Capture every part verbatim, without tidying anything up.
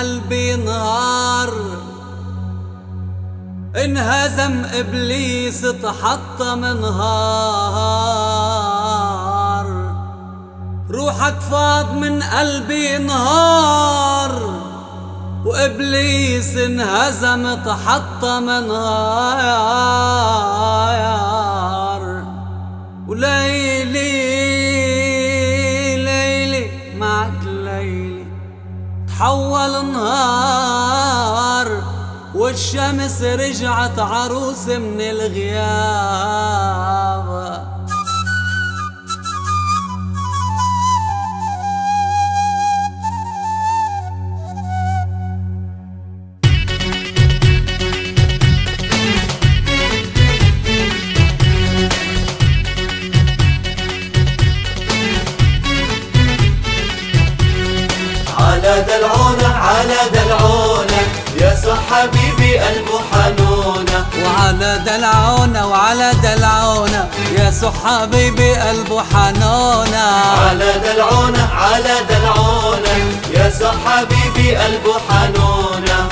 قلبي نهار، انهزم إبليس تحطم نهار، روحك فاض من قلبي نهار، وإبليس انهزم تحطم نهار. وليلي ليلي معك ليلي تحول نهار، والشمس رجعت عروس من الغياب. على دلعونة على دلعونة يسوع حبيبي قلبه حنونة. وعلى دلعونة وعلى دلعونة يسوع حبيبي قلبه حنونة. على دلعونة على دلعونة يسوع حبيبي قلبه حنونة.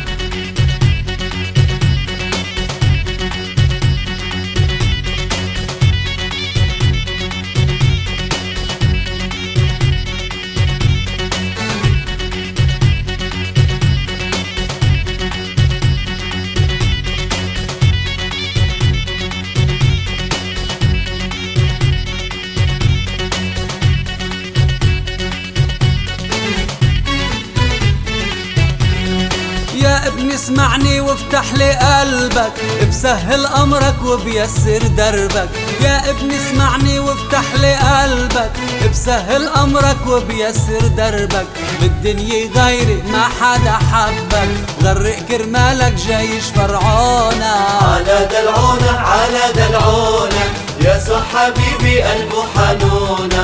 يا ابني اسمعني وافتح لي قلبك، بسهل امرك وبيسر دربك. يا ابني اسمعني وافتح لي قلبك، بسهل امرك وبيسر دربك. بالدنيا غيري ما حدا حبك، غرق كرمالك جيش فرعونة. على دلعونة على دلعونة يسوع حبيبي قلبه حنونة.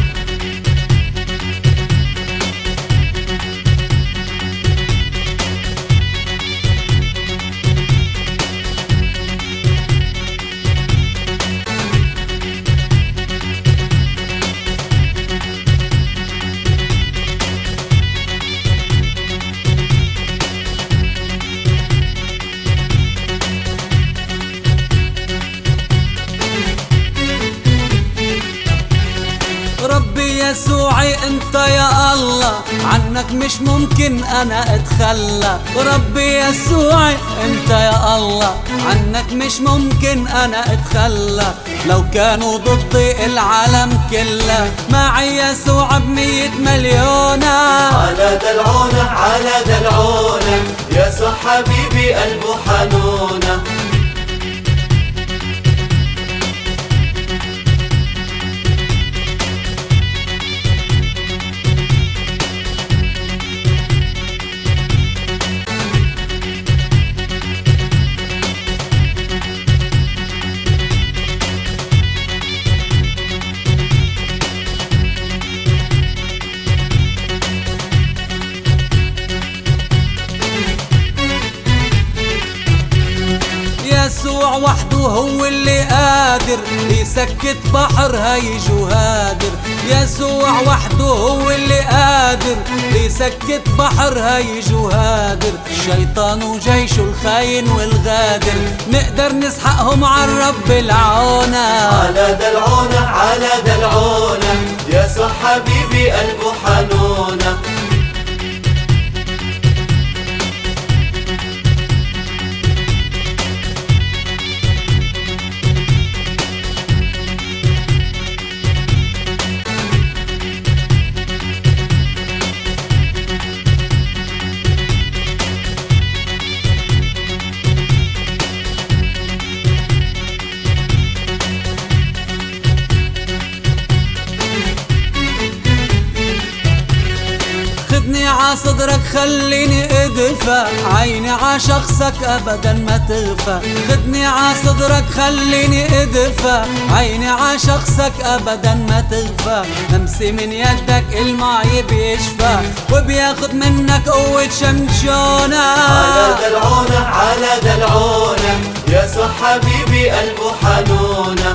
ربي يسوعي انت يا الله، عنك مش ممكن انا اتخلى. ربي يسوعي انت يا الله، عنك مش ممكن انا اتخلى. لو كانوا ضدي العالم كله، معي يسوع بمية مليونة. على دلعونة على دلعونة يسوع حبيبي قلبه حنونة. يسوع وحده هو اللي قادر يسكت بحر هيج وهادر. يسوع وحده هو اللي قادر يسكت بحر هيج وهادر. الشيطان وجيشه الخاين والغادر، نقدر نسحقهم عالرب العونة. على دلعونة على دلعونة يسوع حبيبي قلبه حنونة. خدني ع صدرك خليني ادفى، عيني ع شخصك ابدا ما تغفى. خدني ع صدرك خليني ادفى، عيني ع شخصك ابدا ما تغفى. لمسي من يدك الماي بيشفى، وبياخد منك قوة شمشونة. على دلعونة على دلعونة يسوع حبيبي قلبه حنونة.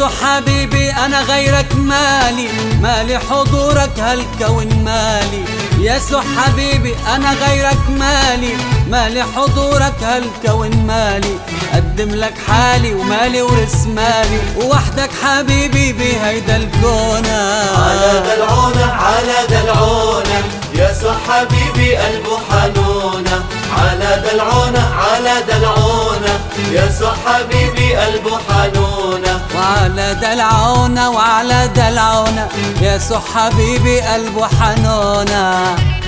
صح حبيبي أنا غيرك مالي، مالي حضورك هالكون مالي. يا صح حبيبي أنا غيرك مالي، مالي حضورك هالكون مالي. قدم لك حالي ومالي ورث مالي، ووحدك حبيبي بهيدا الكون. على دلعونة على دلعونة يا صح حبيبي قلبه حنونة. على دلعونة على دلعونة يا صح حبيبي قلبه حنونة. وعلى دلعونة وعلى دلعونة يا صح حبيبي قلبه حنونة.